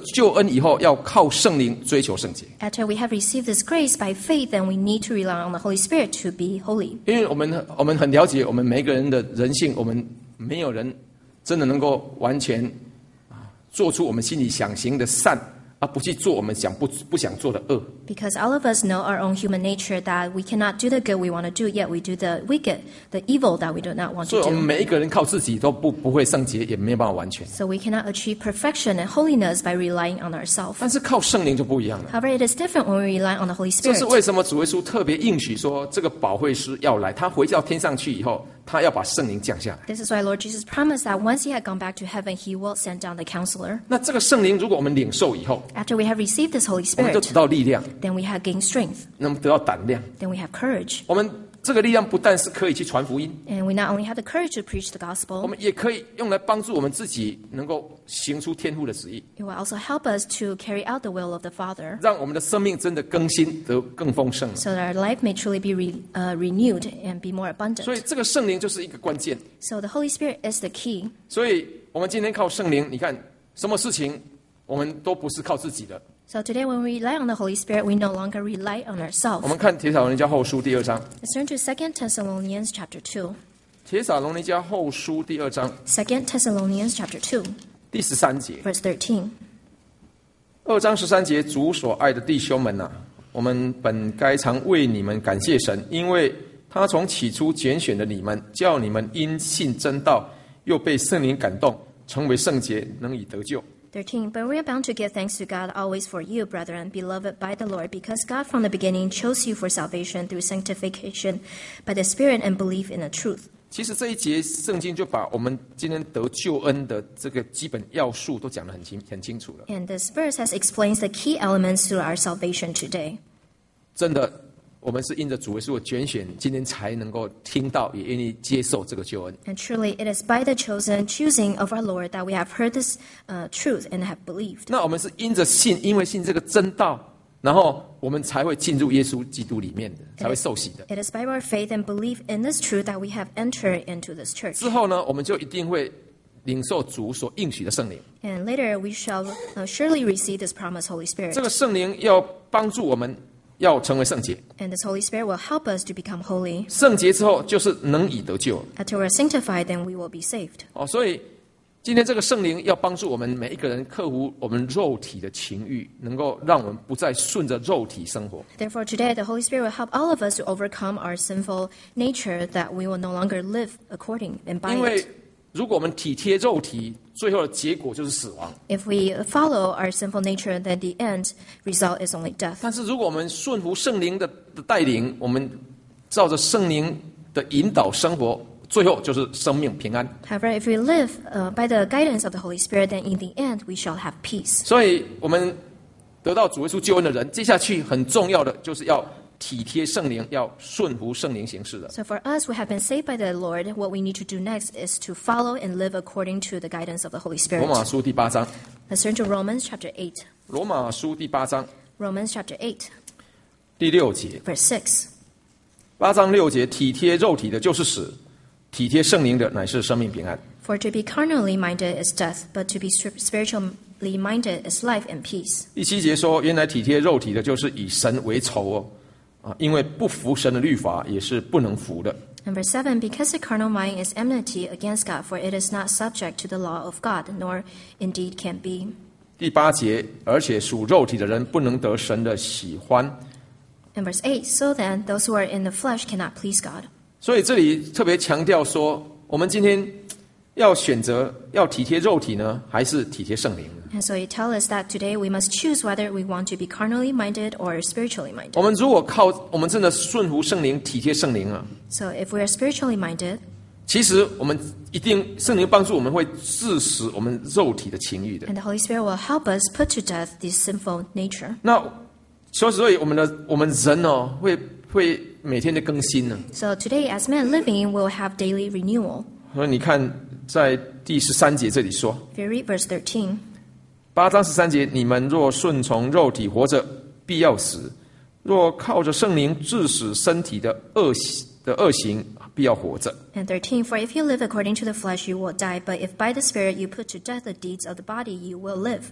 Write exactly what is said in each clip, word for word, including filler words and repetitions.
救恩以后，要靠圣灵追求圣洁。 After we have received this grace by faith, then we need to rely on the Holy Spirit to be holy. 因为我们我们很了解我们每一个人的人性，我们没有人真的能够完全啊做出我们心里想行的善，而不去做我们想不不想做的恶。 Because all of us know our own human nature that we cannot do the good we want to do, yet we do the wicked, the evil that we do not want 所以 to 我们 do. 每一个人靠自己都不不会圣洁，也没有办法完全。 So we cannot achieve perfection and holiness by relying on ourselves. 但是靠圣灵就不一样了。 However, it is different when we rely on the Holy 这 Spirit. 是为什么主耶稣特别应许说，这个保惠师要来，他回到天上去以后，他要把圣灵降下来。 This is why Lord Jesus promised that once he had gone back to heaven, he will send down the counselor. 那这个圣灵，如果我们领受以后， After we have received this Holy 我们就 Spirit, 得到力量， then we have gained strength, 那么得到胆量。 then we have courage. 我们这个力量不但是可以去传福音， And we not only have the courage to preach the 我 gospel, 们也可以用来帮助我们自己能够行出天父的旨意， it will also help us to carry out the will of the Father, 让我们的生命真的更新得更丰盛。 so that our life may truly be re, uh, renewed and be more 所以 abundant. 这个圣灵就是一个关键。 So the Holy Spirit is the key. 所以我们今天靠圣灵，你看什么事情我们都不是靠自己的。 So today when we rely on the Holy Spirit, we no longer rely on 我 ourselves. 们看帖撒罗尼迦后书第二章， Let's turn to Second Thessalonians chapter two. 帖撒罗尼迦后书第二章 Second Thessalonians chapter two, 第十三节， verse thirteen. 二章十三节，主所爱的弟兄们呐、我们本该常为你们感谢神，因为他从起初拣选了你们，叫你们因信真道，又被圣灵感动，成为圣洁，能以得救。 thirteen. But we are bound to give thanks to God always for you, brethren, beloved by the Lord, because God from the beginning chose you for salvation through sanctification by the Spirit and belief in the truth. 其实这一节圣经就把我们今天得救恩的这个基本要素都讲得很清很清楚了。 And this verse has explains the key elements to our salvation today. 真的，我们是因着主耶稣的拣选，今天才能够听到，也愿意接受这个救恩。 And truly, it is by the chosen choosing of our Lord that we have heard this uh, truth and have believed. 那我们是因着信，因为信这个真道，然后我们才会进入耶稣基督里面的，才会受洗的。 It is by our faith and belief in this truth that we have entered into this church. 之后呢，我们就一定会领受主所应许的圣灵。 And later, we shall uh, surely receive this promised Holy 这 Spirit. 个圣灵要帮助我们，要成为圣洁。 And this Holy Spirit will help us to become holy. 圣洁之后，就是能以得救。 After we're sanctified, then we will be saved. 哦，所以今天这个圣灵要帮助我们每一个人克服我们肉体的情欲，能够让我们不再顺着肉体生活。 Therefore, today, the Holy Spirit will help all of us to overcome our sinful nature that we will no longer live according and by 因为 it. 如果我们体贴肉体，最后的结果就是死亡。 If we follow our sinful nature, then the end result is only death. 但是如果我们顺服圣灵的的带领，我们照着圣灵的引导生活，最后就是生命平安。 However, if we live uh, by the guidance of the Holy Spirit, then in the end we shall have peace. 所以，我们得到主耶稣救恩的人，接下去很重要的就是要体贴圣灵，要顺服圣灵行事的。 So for us who have been saved by the Lord, what we need to do next is to follow and live according to the guidance of the Holy 罗马 Spirit. 书第八章， Let's turn to Romans chapter eight. 罗马书第八章 Romans chapter eight, 第六节， verse six. 八章六节，体贴肉体的就是死，体贴圣灵的乃是生命平安。 For to be carnally minded is death, but to be spiritually minded is life and peace. 第七节说，原来体贴肉体的就是以神为仇哦，啊，因为不服神的律法也是不能服的。 And verse seven, because the carnal mind is enmity against God, for it is not subject to the law of God, nor indeed can be. 第八节，而且属肉体的人不能得神的喜欢， And verse eight, so then those who are in the flesh cannot please God. 所以这里特别强调说，我们今天要选择要体贴肉体呢，还是体贴圣灵呢？ And so he tells us that today we must choose whether we want to be carnally minded or spiritually 我 minded. 们如果靠我们真的顺服圣灵、体贴圣灵啊， So if we are spiritually minded, 其实我们一定圣灵帮助我们会致死我们肉体的情欲的。 and the Holy Spirit will help us put to death this sinful nature. 那所以我们的我们人哦，会会每天的更新呢。 So today, as men living, we'll have daily renewal. 所以你看，在第十三节这里说， If you read verse thirteen, 八章十三节，你们若顺从肉体活着，必要死；若靠着圣灵致死身体的恶行的恶行，必要活着。 and thirteen, for if you live according to the flesh, you will die, but if by the Spirit you put to death the deeds of the body, you will live.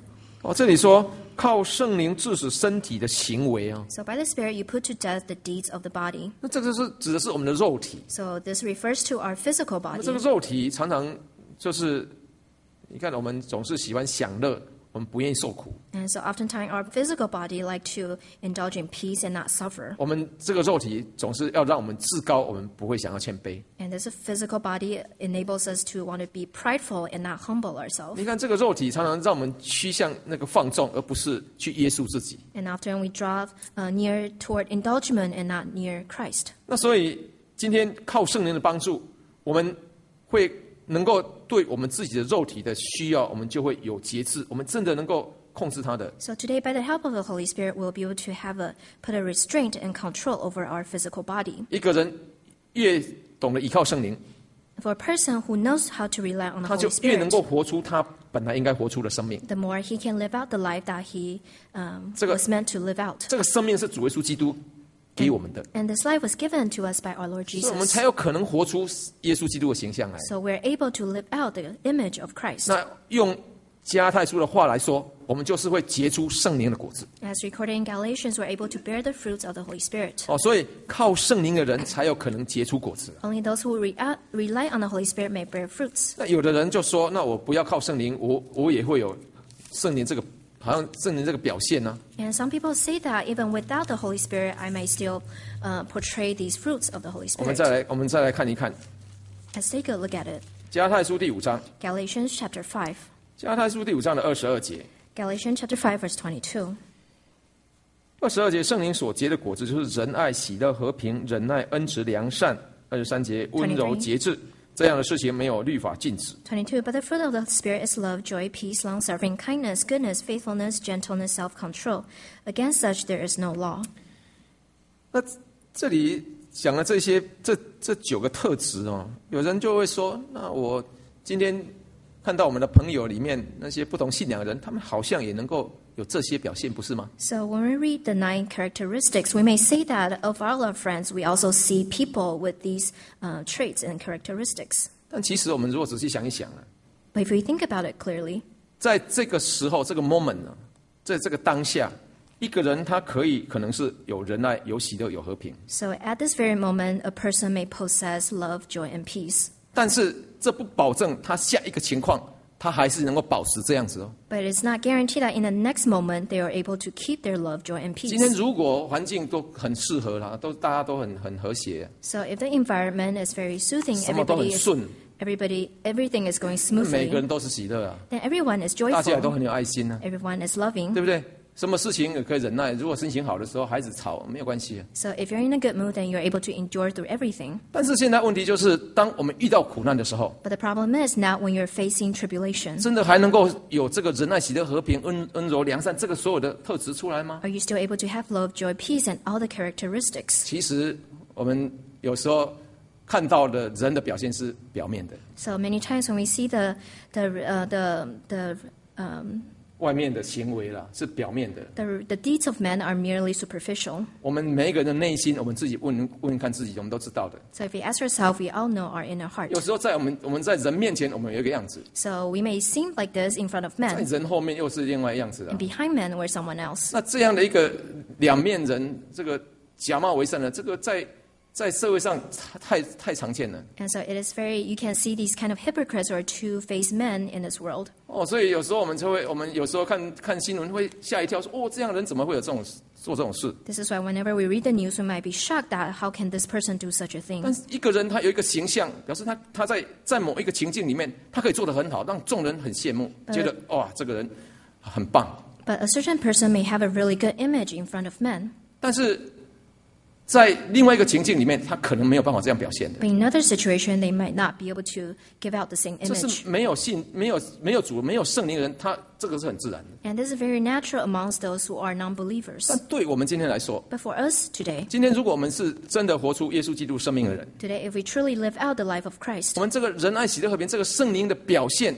哦，这里说靠圣灵致死身体的行为啊， So by the Spirit you put to death the deeds of the body. 那这个是指的是我们的肉体。 So this refers to our physical 那 body. 这个肉体常常就是，你看我们总是喜欢享乐，我们不愿意受苦。 And so oftentimes our physical body like to indulge in peace and not suffer. 我们这个肉体总是要让我们自高，我们不会想要谦卑。 And this physical body enables us to want to be prideful and not humble ourselves. 你看这个肉体常常让我们趋向那个放纵，而不是去约束自己。 And often we draw uh, near toward indulgence and not near Christ. 那所以今天靠圣灵的帮助，我们会能够对我们自己的肉体的需要，我们就会有节制，我们真的能够控制它的。 So today, by the help of the Holy Spirit, we'll be able to have a put a restraint and control over our physical body. 一个人越懂得依靠圣灵， For a person who knows how to rely on the 他就 Holy 越能 Spirit, 够活出他本来应该活出的生命。 the more he can live out the life that he um, 这个- was meant to live out. 这个生命是主耶稣基督给我们的， And this life was given to us by our Lord 所以我们 Jesus. 才有可能活出耶稣基督的形象来。 So we're able to live out the image of Christ. 那用加太书的话来说，我们就是会结出圣灵的果子。 As recorded in Galatians, we're able to bear the fruits of the Holy Spirit. 哦，所以靠圣灵的人才有可能结出果子。 Only those who re- uh, rely on the Holy Spirit may bear fruits. 那有的人就说，那我不要靠圣灵，我我也会有圣灵这个，好像圣灵这个表现呢、 And some people say that even without the Holy Spirit, I may still uh, portray these fruits of the Holy 我们 Spirit. 再来，我们再来看一看 Let's take a look at it. 加太书第五章， Galatians chapter five. 加太书第五章的二十二节。 Galatians chapter five, verse twenty-two. 二十二节，圣灵所结的果子就是仁爱、喜乐、和平、忍耐、恩慈、良善。二十三节，温柔、节制，这样的事情没有律法禁止。 twenty-two. But the fruit of the Spirit is love, joy, peace, long-suffering, kindness, goodness, faithfulness, gentleness, self-control. Against such there is no law. 那这里讲了这些，这这九个特质哦，有人就会说，那我今天看到我们的朋友里面那些不同信仰的人，他们好像也能够有这些表现，不是吗？ So when we read the nine characteristics, we may say that of all our friends, we also see people with these uh, traits and characteristics. 但其实我们如果仔细想一想啊， But if we think about it clearly, 在这个时候，这个 moment 呢，在这个当下，一个人他可以可能是有仁爱、有喜乐、有和平， so at this very moment, a person may possess love, joy, and peace. 但是这不保证他下一个情况他还是能够保持这样子哦。 But it's not guaranteed that in the next moment they are able to keep their love, joy, and 今天 peace. 如果环境都很适合啦，都大家都很很和谐， So if the environment is very soothing, 什么都很 everybody is 顺， everybody everything is going 每个 smoothly, 人都是喜乐啊， then everyone is 大家也都 joyful, 很有爱心啊， everyone is loving. 对不对？什么事情也可以忍耐。如果心情好的时候，孩子吵没有关系啊。 So if you're in a good mood, then you're able to endure through everything. 但是现在问题就是，当我们遇到苦难的时候， But the problem is now when you're facing tribulation, 真的还能够有这个仁爱、喜乐、和平、恩恩柔、良善这个所有的特质出来吗？ are you still able to have love, joy, peace, and all the characteristics? 其实我们有时候看到的人的表现是表面的， So many times when we see the the uh, the the um, 外面的行为啦是表面的。 the the deeds of men are merely superficial. 我们每一个人的内心，我们自己问问看自己，我们都知道的。 So if we ask ourselves, we all know our inner heart. 有时候在我们我们在人面前，我们有一个样子， So we may seem like this in front of 在 men, 人后面又是另外一样子啊 and。behind men we're someone else. 那这样的一个两面人，这个假冒为善的，这个在在社会上太太常见了 And so it is very, you can see these kind of hypocrites or two-faced men in this world. 哦。所以有时候我们就会，我们有时候看看新闻会吓一跳，说哦，这样的人怎么会有这种做这种事？ This is why whenever we read the news, we might be shocked that how can this person do such a 但 thing? 是一个人他有一个形象，表示他他在在某一个情境里面，他可以做得很好，让众人很羡慕，觉得哇，这个人很棒。 But a certain person may have a really good image in front of men. 但是在另外一个情境里面，他可能没有办法这样表现的。 But in another situation, they might not be able to give out the same 这 image. 是没有信、没有没有主、没有圣灵的人，他这个是很自然的。 And this is very natural amongst those who are non-believers. 但对我们今天来说， But for us today, 今天如果我们是真的活出耶稣基督生命的人， today, if we truly live out the life of Christ, 我们这个仁爱、喜乐、和平这个圣灵的表现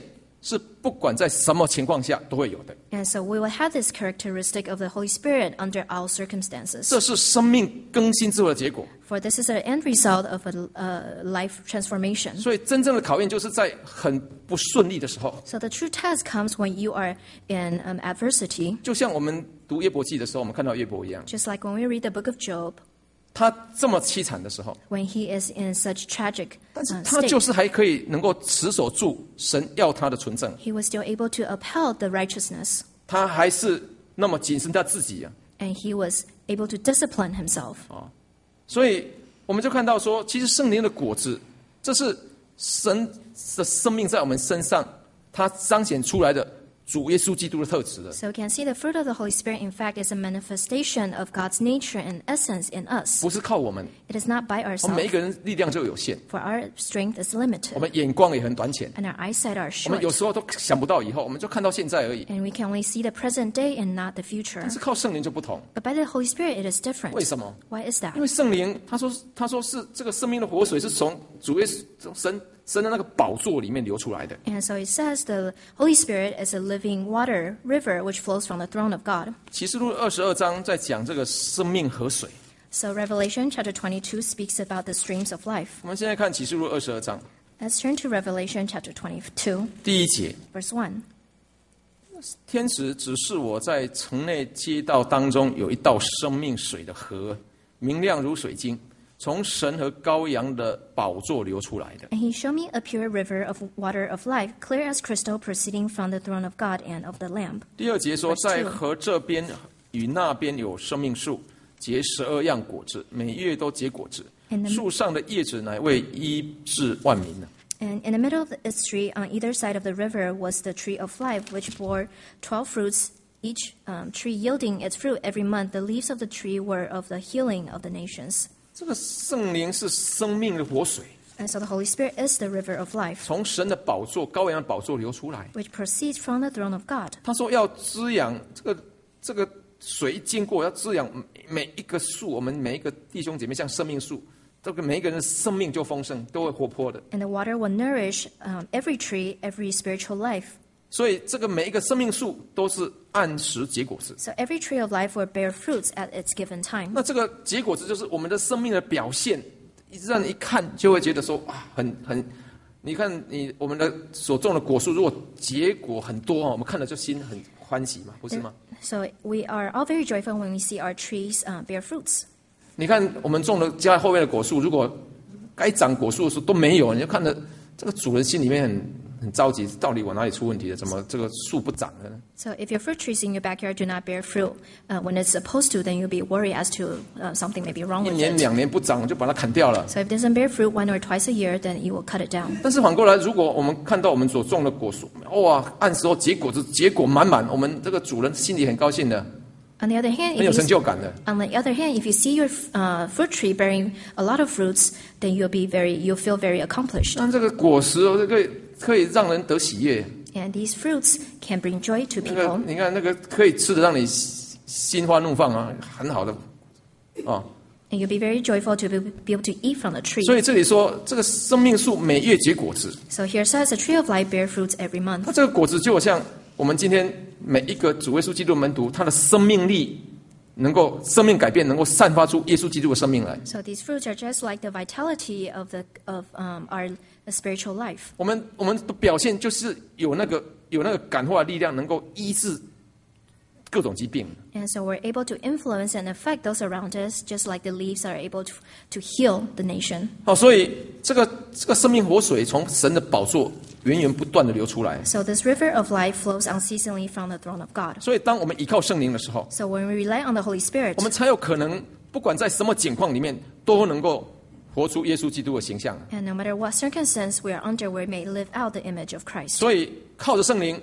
是不管在什么情况下都会有的。 And so we will have this characteristic of the Holy Spirit under all circumstances. 这是生命更新之后的结果。 For this is the end result of a uh, life transformation. 所以真正的考验就是在很不顺利的时候， So the true test comes when you are in um, adversity, 就像我们读约伯记的时候，我们看到约伯一样， just like when we read the book of Job, 他这么凄惨的时候， when he is in such tragic 但是 uh, 他就 state, 是还可以能够持守住神要他的纯正， he was still able to uphold the righteousness, 他还是那么谨慎他自己啊。 and he was able to discipline himself. 所以我们就看到说，其实圣灵的果子，这是神的生命在我们身上，它彰显出来的主耶稣基督的特质的。 So we can see the fruit of the Holy Spirit, in fact, is a manifestation of God's nature and essence in us. 不是靠我们， It is not by 我们每一 ourselves, 个人力量就有限， for our strength is 我 limited, 们眼光也很短浅， and our eyesight are 我们 short. 有时候都想不到以后，我们就看到现在而已。 And we can only see the present day and not the future. 但是靠圣灵就不同， But by the Holy Spirit, it is different. 为什么？ Why is that? 因为圣灵他说他说是这个生命的活水是从主耶稣神神的那个宝座里面流出来的。 And so it says the Holy Spirit is a living water river which flows from the throne of God. 启示录二十二章在讲这个生命河水。 So Revelation chapter twenty-two speaks about the streams of life. 我们现在看启示录二十二章 Let's turn to Revelation chapter twenty-two, 第一节， verse one. 天使指示我在城内街道当中有一道生命水的河，明亮如水晶，从神和羔羊的宝座流出来的。 And he showed me a pure river of water of life, clear as crystal, proceeding from the throne of God and of the Lamb. 第二节说， Verse 在 two. 河这边与那边有生命树，结十二样果子，每月都结果子。 And the- 树上的叶子乃为医治万民的。 And in the middle of its tree, on either side of the river, was the tree of life, which bore twelve fruits, each um, tree yielding its fruit every month. The leaves of the tree were of the healing of the nations. 这个圣灵是生命的活水， And so the Holy Spirit is the river of life, 从神的宝座、羔羊的宝座流出来。 which proceeds from the throne of God. 他说要滋养这个这个水经过，要滋养每一个树，我们每一个弟兄姐妹，像生命树，这个每一个人的生命就丰盛，都会活泼的。 And the water will nourish um, every tree, every spiritual life. 所以这个每一个生命树都是按时结果子。 So every tree of life will bear fruits at its given time. 那这个结果子就是我们的生命的表现，让你一看就会觉得说啊，很很，你看你我们的所种的果树，如果结果很多啊，我们看了就心很欢喜嘛，不是吗？ So we are all very joyful when we see our trees uh, bear fruits. 你看我们种的家在后面的果树，如果该长果树的时候都没有，你就看着这个主人心里面很很着急，到底我哪里出问题了？怎么这个树不长了呢？ So if your fruit trees in your backyard do not bear fruit uh, when it's supposed to, then you'll be worried as to uh, something may be wrong 一 with 年 it. 两年不长，就把它砍掉了。 So if it doesn't bear fruit one or twice a year, then you will cut it down. 但是反过来，如果我们看到我们所种的果树，哇，按时候结果子，结果满满，我们这个主人心里很高兴的， On the other hand, 很有 if 成 you, 就感的。 on the other hand, if you see your uh, fruit tree bearing a lot of fruits, then you'll be very, you'll feel very accomplished. 但这个果实哦，可以可以让人得喜悦。 And these fruits can bring joy to 那个 people. 你看，那个可以吃的让你心花怒放啊，很好的哦。 And you'll be very joyful to be, be able to eat from the tree. 所以这里说，这个生命树每月结果子， So here says the tree of life bear fruits every 那 month. 这个果子就好像我们今天每一个主耶稣基督的门徒，他的生命力能够生命改变，能够散发出耶稣基督的生命来。 So these fruits are just like the vitality of the of um, our spiritual life. 我们我们的表现就是有那个有那个感化的力量，能够医治各种疾病。 And so we're able to influence and affect those around us, just like the leaves are able to, to heal the nation. 好，所以这个这个生命活水从神的宝座源源不断的流出来。 So this river of life flows unceasingly from the throne of God. 所以当我们依靠圣灵的时候， So when we rely on the Holy Spirit, 我们才有可能不管在什么境况里面，都能够活出耶稣基督的形象。 and no matter what circumstance we are under, we may live out the image of Christ. 所以靠着圣灵，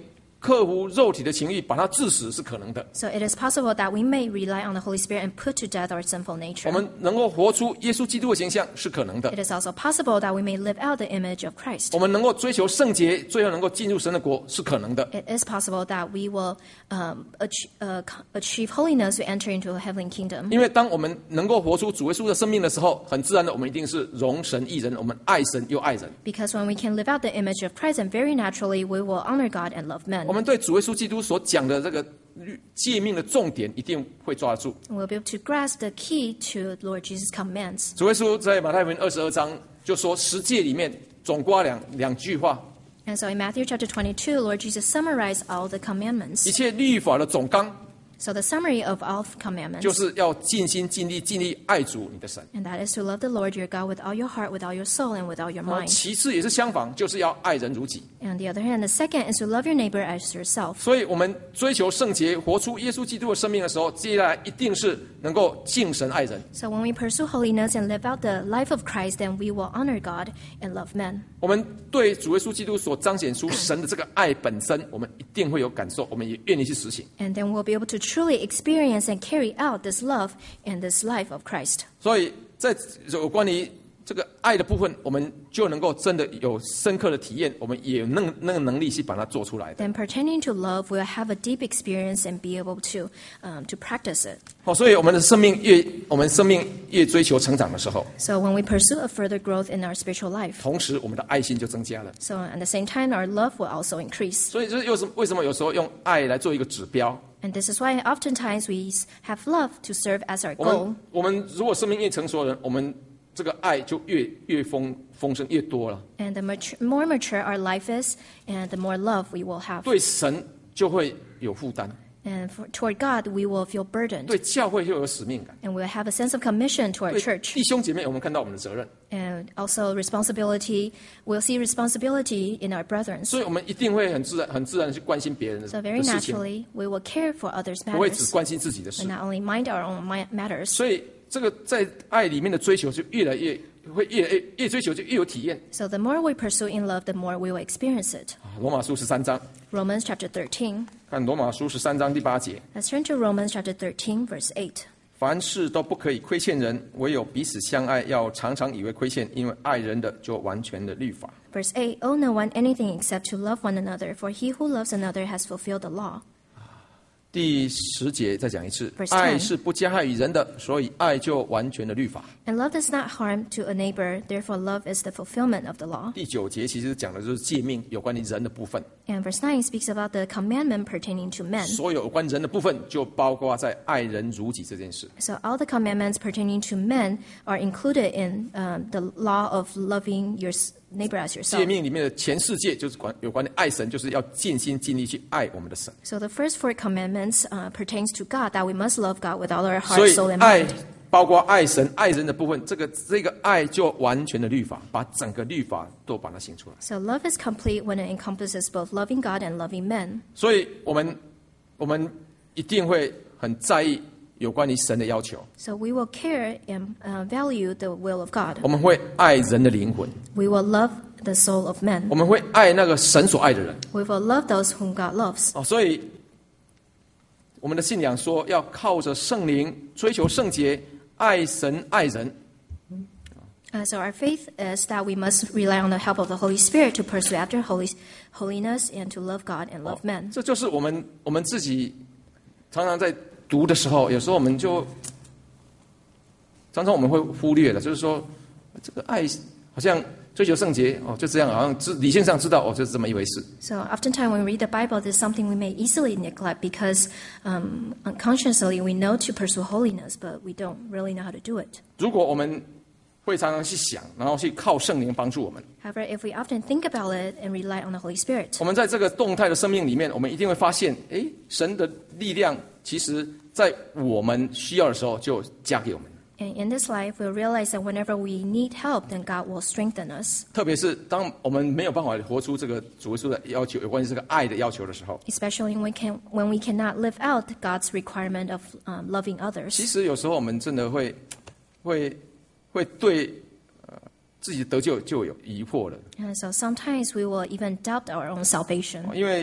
克服肉体的情欲，把它致死是可能的。 So it is possible that we may rely on the Holy Spirit and put to death our sinful 我 nature. 们能够活出耶稣基督的形象是可能的。 It is also possible that we may live out the image of Christ. 我们能够追求圣洁，最后能够进入神的国是可能的。 It is possible that we will um, achieve, uh, achieve holiness to enter into a heavenly kingdom. 因为当我们能够活出主耶稣的生命的时候，很自然的，我们一定是荣神益人，我们爱神又爱人。 Because when we can live out the image of Christ, and very naturally we will honor God and love men. 我们对主耶稣基督所讲的这个诫命的重点一定会抓住。 We'll be able to grasp the key to Lord Jesus' commands. 主耶稣在马太福音二十二章就说，十诫里面总括两两句话： And so in Matthew chapter twenty-two, Lord Jesus summarized all the commandments. 一切律法的总纲 So the summary of all commandments, 就是要尽心尽力尽力爱主你的神。 and that is to love the Lord your God with all your heart, with all your soul, and with all your 然后 mind. 其次也是相反，就是要爱人如己。 And on the other hand, the second is to love your neighbor as yourself. 所以，我们追求圣洁，活出耶稣基督的生命的时候，接下来一定是能够敬神爱人。 So when we pursue holiness and live out the life of Christ, then we will honor God and love men. 我们对主耶稣基督所彰显出神的这个爱本身，我们一定会有感受，我们也愿意去实行。 And then we'll be able to truly experience and carry out this love and this life of Christ. 所以在有关于这个爱的部分，我们就能够真的有深刻的体验，我们也有那那个能力去把它做出来的。 Then pertaining to love, we'll have a deep experience and be able to um, to practice it. 好，所以我们的生命越我们生命越追求成长的时候， So when we pursue a further growth in our spiritual life, 同时我们的爱心就增加了。 so at the same time, our love will also increase. 所以这又是为什么有时候用爱来做一个指标？ And this is why oftentimes we have love to serve as our 我 goal. 们我们如果生命越成熟的人，我们这个爱就越越丰丰盛越多了， And the mature, more mature our life is, and the more love we will have. 对神就会有负担， And for, toward God, we will feel burdened. 对教会就有使命感， And we'll have a sense of commission to our 对 church. 弟兄姐妹，我们看到我们的责任， And also responsibility. We'll see responsibility in our brethren. 所以我们一定会很自然、很自然的去关心别人的 So very 的事情， naturally, we will care for others' 不会只 matters, 关心自己的事 and。not only mind our own mi- matters. 所以这个在爱里面的追求就越来越会越来越越追求就越有体验。 So the more we pursue in love, the more we will experience it. 啊罗马书十三章， Romans chapter thirteen. 看罗马书十三章第八节。 Let's turn to Romans chapter thirteen, verse eight. 凡事都不可以亏欠人，唯有彼此相爱，要常常以为亏欠，因为爱人的就完全的律法。 Verse eight, owe no one anything except to love one another, for he who loves another has fulfilled the law. 第十节再讲一次 Verse，ten 爱是不加害于人的，所以爱就完全的律法。 And love does not harm to a neighbor, therefore love is the fulfillment of the law. 第九节其实讲的就是诫命有关于人的部分， And verse nine speaks about the commandment pertaining to men. 所有有关人的部分就包括在爱人如己这件事。 So all the commandments pertaining to men are included in um, the law of loving your s- neighbor as 诫 yourself. 命里面的前四诫就是关有关于爱神，就是要尽心尽力去爱我们的神。 So the first four commandments uh, pertains to God, that we must love God with all our 所 heart, 以 soul, and 爱 mind. 包括爱神、爱人的部分，这个这个爱就完全的律法，把整个律法都把它写出来。 So love is complete when it encompasses both loving God and loving men. 所以我们我们一定会很在意有关于神的要求， So we will care and uh, value the will of God. 我们会爱人的灵魂， We will love the soul of men. 我们会爱那个神所爱的人。 We will love those whom God loves. 哦，所以我们的信仰说要靠着圣灵追求圣洁，爱神爱人。 Uh, so our faith is that we must rely on the help of the Holy Spirit to pursue after holy, holiness and to love God and love men. 这就是我们我们自己常常在读的时候，有时候我们就常常我们会忽略了，就是说这个爱好像追求圣洁哦，就这样，好像知理性上知道哦，就是这么一回事。 So oftentimes when we read the Bible, this is something we may easily neglect because um, unconsciously we know to pursue holiness, but we don't really know how to do it. 如果我们会常常去想，然后去靠圣灵帮助我们， However, if we often think about it and rely on the Holy Spirit, 我们在这个动态的生命里面，我们一定会发现，诶，神的力量其实在我们需要的时候就加给我们。 and in this life, we'll realize that whenever we need help, then God will strengthen us. 特别是当我们没有办法活出这个主耶稣的要求，有关于这个爱的要求的时候， Especially when we, can, when we cannot live out God's requirement of um, loving 其 others. 实有时候我们真的会会会对呃自己的得救就有疑惑了， And so sometimes we will even doubt our own salvation 因为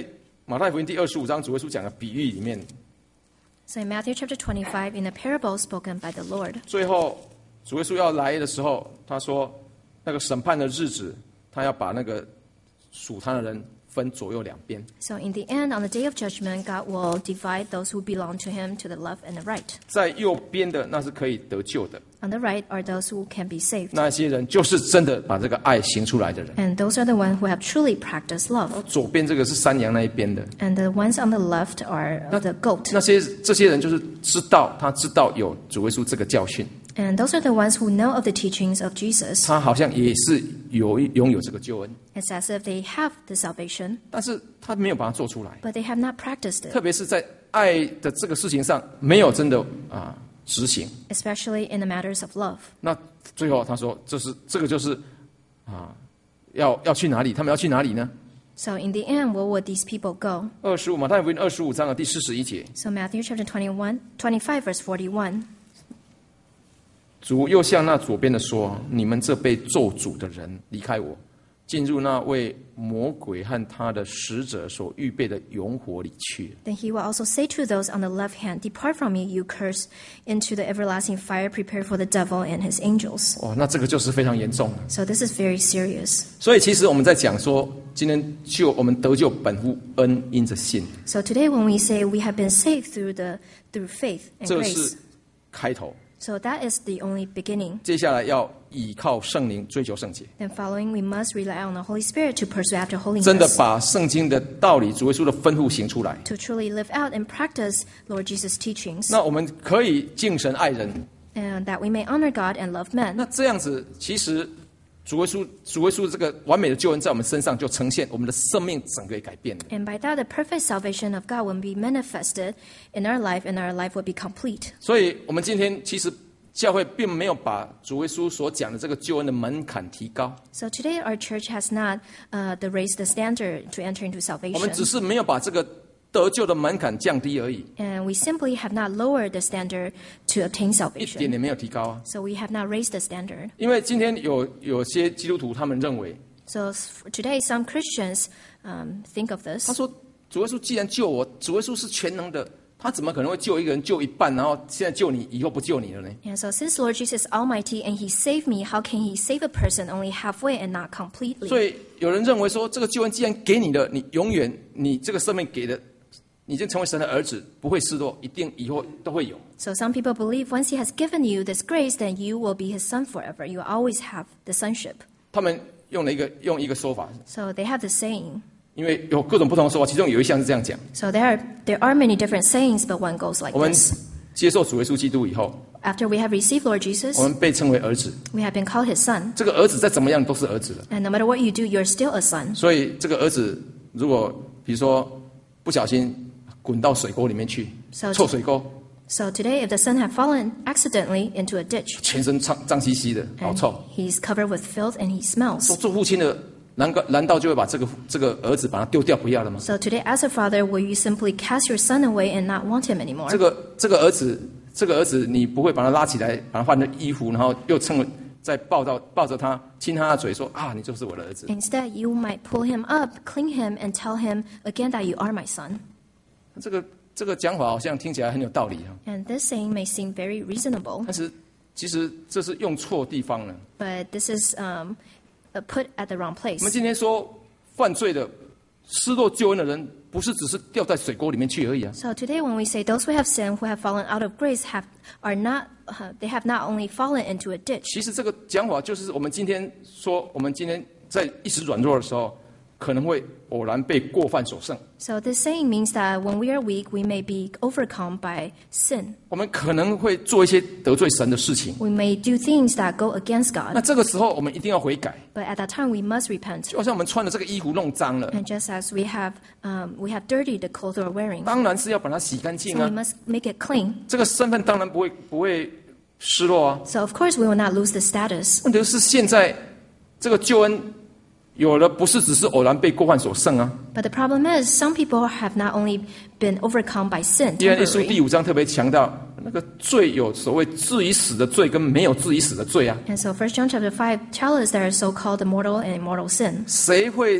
马太福音第二十五章主耶稣讲的比喻里面， So in Matthew chapter twenty-five, in a parable spoken by the Lord, 最后主耶稣要来的时候，他说那个审判的日子，他要把那个属他的人分左右两边。 so in the end, on the day of judgment, God will divide those who belong to him to the left and the right. 在右边的那是可以得救的， On the right are those who can be saved. 那些人就是真的把这个爱行出来的人。 And those are the ones who have truly practiced love. 左边这个是山羊那一边的， And the ones on the left are the goat. 那些这些人就是知道，他知道有主耶稣这个教训， And those are the ones who know of the teachings of Jesus. 他好像也是有拥有这个救恩， It's as if they have the salvation, 但是他没有把它做出来， but they have not practiced it, 特别是在爱的这个事情上没有真的啊执行。 especially in the matters of love. 那最后他说，这是这个就是啊，要要去哪里？他们要去哪里呢？ So in the end, where would these people go? 二十五马太福音二十五章的第四十一节， So Matthew chapter twenty-one, twenty-five, verse forty-one. 主又向那左边的说：“你们这被咒诅的人，离开我，进入那为魔鬼和他的使者所预备的永火里去。” Then he will also say to those on the left hand, Depart from me, you cursed, into the everlasting fire prepared for the devil and his angels. 哦，那这个就是非常严重的。 So this is very serious. 所以其实我们在讲说，今天救我们得救本乎恩，因着信， So today when we say we have been saved through the through faith and 这 grace, 是开头。 so that is the only beginning. 接下来要倚靠圣灵追求圣洁， Then following, we must rely on the Holy Spirit to pursue after 真的 holiness, 把圣经的道理、主耶稣的吩咐行出来。 to truly live out and practice Lord Jesus' teachings, 那我们可以敬神爱人。 and that we may honor God and love men. 那这样子，其实主耶稣主耶稣这个完美的救恩在我们身上就呈现，我们的生命整个也改变了。 And by that, the perfect salvation of God will be manifested in our life, and our life will be complete. 所以，我们今天其实教会并没有把主耶稣所讲的这个救恩的门槛提高， So today, our church has not uh, the raised the standard to enter into 我们只 salvation, 是没有把这个得救的门槛降低而已， and we simply have not lowered the standard to obtain 一点 salvation. 也没有提高啊。 So we have not raised the standard. 因为今天有有些基督徒他们认为， So s- today, some Christians um, think of this. 他说主耶稣既然救我，主耶稣是全能的，他怎么可能会救一个人救一半，然后现在救你，以后不救你了呢？ And so, since Lord Jesus is Almighty and He saved me, how can He save a person only halfway and not completely? 所以有人认为说，这个救恩既然给你的，你永远你这个生命给的，你已经成为神的儿子，不会失落，一定以后都会有。 So some people believe once He has given you this grace, then you will be His son forever. You will always have the sonship. 他们用了一个用一个说法， So they have the saying. 因为有各种不同的说法，其中有一项是这样讲： So there are there are many different sayings, but one goes like 我们 this. 接受主耶稣基督以后， After we have received Lord Jesus, 我们被称为儿子。 we have been called His son. 这个儿子再怎么样都是儿子了。 And no matter what you do, you're still a son. 所以这个儿子如果比如说不小心滚到水沟里面去， So- 臭水沟， So today, if the son had fallen accidentally into a ditch, 全身脏脏兮兮的，好 and 臭。 he's covered with filth and he 说 smells. 做父亲的，难道难道就会把这个这个儿子把他丢掉不要了吗？ So today, as a father, will you simply cast your son away and not want him anymore? 这个这个儿子，这个儿子，你不会把他拉起来，把他换成衣服，然后又蹭再抱到抱着他，亲他的嘴，说啊，你就是我的儿子。 Instead, you might pull him up, cling him, and tell him again that you are my son. 这个这个讲法好像听起来很有道理啊， And this saying may seem very reasonable, 但是其实这是用错地方了。 but this is um, uh, put at the wrong 我 place. 们今天说犯罪的、失落救恩的人，不是只是掉在水沟里面去而已啊。 So today, when we say those who have sinned, who have fallen out of grace, have are not uh, they have not only fallen into a ditch. 其实这个讲法就是我们今天说，我们今天在一时软弱的时候，可能会偶然被过犯所胜。 So this saying means that when we are weak, we may be overcome by sin. 我们可能会做一些得罪神的事情， We may do things that go against 那 God. 这个时候我们一定要悔改。 But at that time, we must repent. 就好像我们穿的这个衣服弄脏了， And just as we have um, we have dirtied the clothes we're wearing, 当然是要把它洗干净 so we 啊。 must make it clean. 这个身份当然不会不会失落啊。 So of course, we will not lose the status. 问题是现在这个救恩有了，不是只是偶然被过犯所胜啊。 But the problem is, some people have not only been overcome by sin 约翰一书第 temporarily. 五章特别强调，那个罪有所谓至于死的罪跟没有至于死的罪啊。 And so First John chapter five tells us there are so-called mortal and immortal sin. 谁会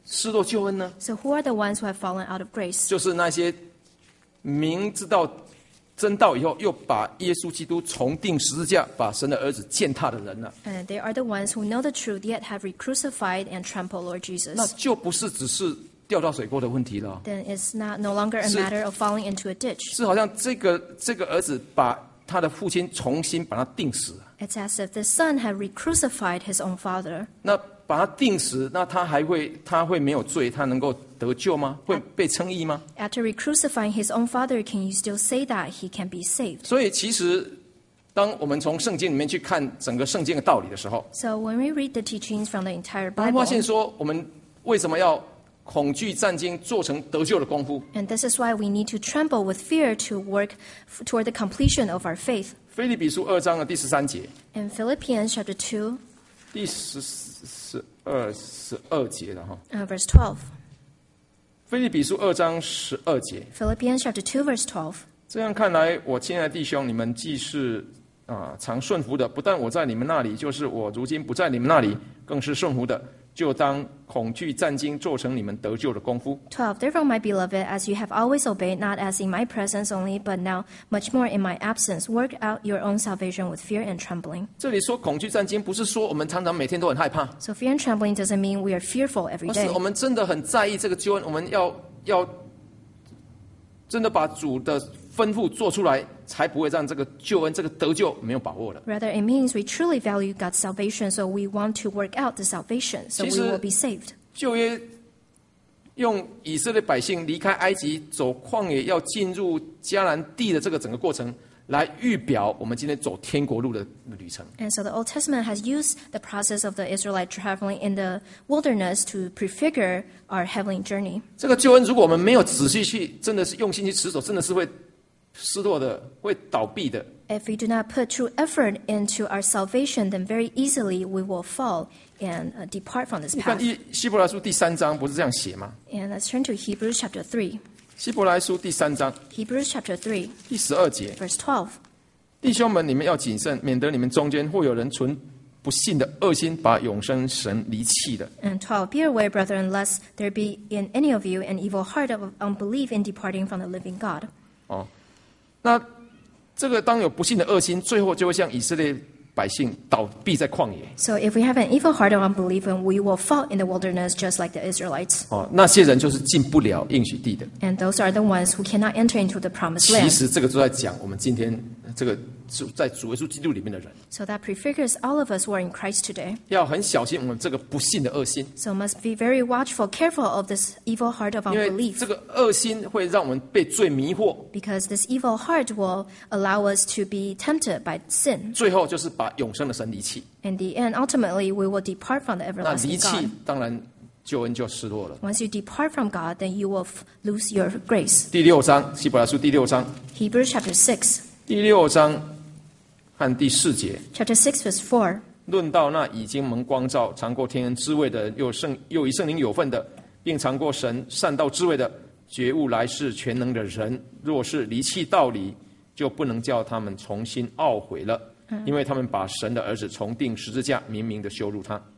失落救恩呢？ So who are the ones who have fallen out of grace? 就是那些明知道真道以后，又把耶稣基督重钉十字架，把神的儿子践踏的人了。 And they are the ones who know the truth, yet have re-crucified and trampled Lord 那 Jesus. 就不是只是掉到水沟的问题了， Then it's not no longer a 是- matter of falling into a ditch. 是好像这个这个儿子把他的父亲重新把他钉死了。 It's as if the son had re-crucified his own father. 那把他钉死，那他还会他会没有罪，他能够得救吗？会被称义吗？ After re-crucifying his own father, can you still say that he can be saved? 所以其实，当我们从圣经里面去看整个圣经的道理的时候， So when we read the teachings from the entire 我们发 Bible, 现说，我们为什么要恐惧战惊，做成得救的功夫？ and this is why we need to tremble with fear to work f- toward the completion of our faith. 腓立比书二章的第十三节， In Philippians chapter two, 第十十二十二节的哈。 uh, verse twelve. 腓立比书二章十二节， Philippians chapter two, verse twelve. 这样看来，我亲爱的弟兄，你们既是啊、常顺服的，不但我在你们那里，就是我如今不在你们那里，更是顺服的，就当恐惧战惊，做成你们得救的功夫。 twelve. Therefore, my beloved, as you have always obeyed, not as in my presence only, but now much more in my absence, work out your own salvation with fear and trembling. 这里说恐惧战惊，不是说我们常常每天都很害怕， So fear and trembling doesn't mean we are fearful every 而是 day. 我们真的很在意这个救恩，我们要要真的把主的吩咐做出来，才不会让这个救恩、这个得救没有把握了。 Rather, it means we truly value God's salvation, so we want to work out the salvation, so we 其实- will be saved. 旧约用以色列百姓离开埃及，走旷野，要进入迦南地的这个整个过程，来预表我们今天走天国路的旅程。 And so the Old Testament has used the process of the Israelite traveling in the wilderness to prefigure our heavenly journey. 这个救恩，如果我们没有仔细去，真的是用心去持守，真的是会失落的，会倒闭的。 If we do not put true effort into our salvation, then very easily we will fall and uh, depart from this 你看 path. 一希伯来书第三章不是这样写吗？ And let's turn to Hebrews chapter three. 希伯来书第三章 Hebrews chapter three, 第十二节， verse twelve. 弟兄们，你们要谨慎，免得你们中间或有人存不信的恶心，把永生神离弃的。 And twelve, be aware, brethren, lest there be in any of you an evil heart of unbelief in departing from the living God. 哦，那这个当有不信的恶心，最后就会像以色列百姓倒闭在旷野。 So if we have an evil heart of unbelief, then we will fall in the wilderness just like the Israelites. 哦，那些人就是进不了应许地的。 And those are the ones who cannot enter into the promised 其 land. 实这个都在讲我们今天这个主在主耶稣基督里面的人， So that prefigures all of us who are in Christ today. 要很小心我们这个不信的恶心， So must be very watchful, careful of this evil heart of 因为 unbelief. 这个恶心会让我们被罪迷惑， Because this evil heart will allow us to be tempted by sin. 最后就是把永生的神离弃。 In the end, ultimately, we will depart from the 那离 everlasting 弃 God. 当然救恩就失落了。 Once you depart from God, then you will f- lose your grace. 第六章希伯来书第六章 Hebrews chapter six. 第六章和第四节。 Chapter six, verse four. 论到那已经蒙光照、尝过天恩滋味的人，又圣又以圣灵有份的，并尝过神善道滋味的，觉悟来世全能的人，若是离弃道理，就不能叫他们重新懊悔了，因为他们把神的儿子重钉十字架，明明的羞辱他。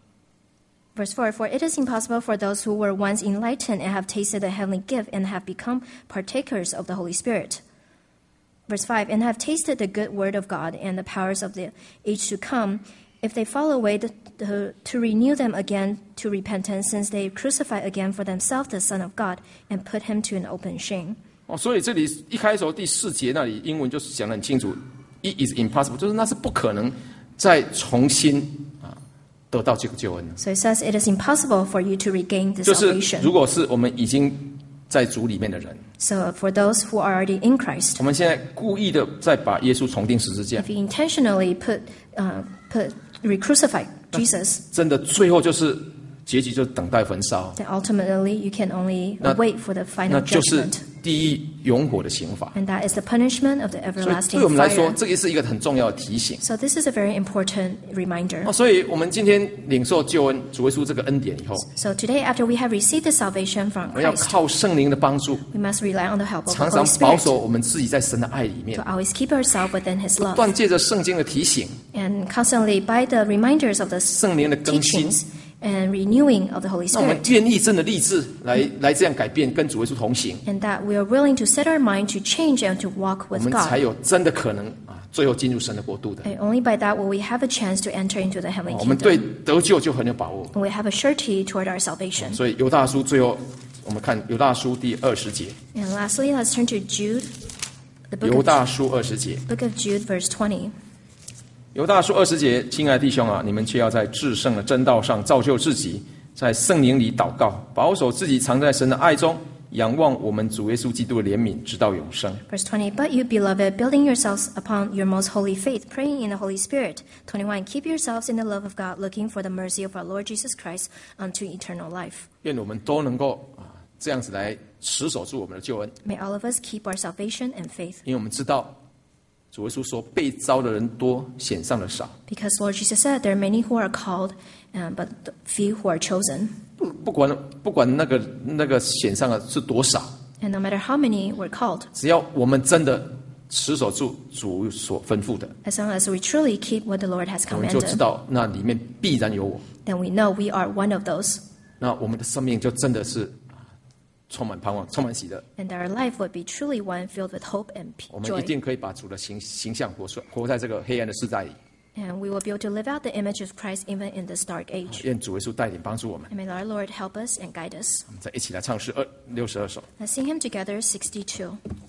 Verse four, for it is impossible for those who were once enlightened and have tasted the heavenly gift and have become partakers of the Holy Spirit. Verse five, and have tasted the good word of God and the powers of the age to come, if they fall away, the, the, to renew them again to repentance, since they crucify again for themselves the Son of God and put him to an open shame. 哦，所以这里一开头第四节那里英文就是讲得很清楚 ，it is impossible， 就是那是不可能再重新啊得到这个救恩的。 So it says it is impossible for you to regain the 就是 salvation. 如果是我们已经在主里面的人， So for those who are already in Christ, 我们现在故意的再把耶稣重钉十字架， if you intentionally put, uh, put re-crucify Jesus, 真的最后就是结局，就是等待焚烧， then ultimately you can only 那- wait for the 那 final 就是 judgment. 地狱永火的刑罚。 And that is the punishment of the 所以 everlasting 对我们来说， fire. 这也是一个很重要的提醒。 So this is a very important reminder. 哦，所以我们今天领受救恩、主耶稣这个恩典以后， So today, after we have received the salvation from 我们要 Christ, 靠圣灵的帮助， we must rely on the help of the 常常 Holy 保 Spirit 守我们自己在神的爱里面 to，always keep ourselves within His 不 love, 断借着圣经的提醒、 and constantly by the reminders of the 圣灵的更新， teachings and renewing of the Holy 那我们 Spirit. 愿意真的立志来来这样改变，跟主耶稣同行， And that we are willing to set our mind to change and to walk 我 with 们才 God. 有真的可能啊，最后进入神的国度的。 And only by that will we have a chance to enter into the heavenly 我们对 kingdom. 得救就很有把握。 And we have a surety toward our salvation. 所以犹大书最后，我们看犹大书第二十节， And lastly, let's turn to Jude, the book 犹 of, 大书二十节， book of Jude, verse twenty. 犹大书二十节，亲爱的弟兄啊，你们却要在至圣的真道上造就自己，在圣灵里祷告，保守自己藏在神的爱中，仰望我们主耶稣基督的怜悯，直到永生。 Verse twenty, but you, beloved, building yourselves upon your most holy faith, praying in the Holy Spirit. twenty-one, keep yourselves in the love of God, looking for the mercy of our Lord Jesus Christ unto eternal life. 愿我们都能够啊这样子来持守住我们的救恩， May all of us keep our salvation and faith, 因为我们知道主耶稣说被招的人多，显上的少。 because Lord Jesus said there are many who are called, um, but few who are chosen. 不不管不管那个那个显上的是多少， And no matter how many were called, 只要我们真的持守住主所吩咐的， as long as we truly keep what the Lord has 我们就知 commanded, 道那里面必然有我。 then we know we are one of those, 那我们的生命就真的是啊充满盼望，充满喜乐。 and that our life would be truly one filled with hope and 我 p- 们一 joy. 定可以把主的形形象活出，活在这个黑暗的时代里。 And we will be able to live out the image of Christ even in this dark age. 愿主耶稣带领帮助我们。 And may our Lord help us and guide us. 我们再一起来唱诗二六十二首。 Let's sing him together, sixty-two.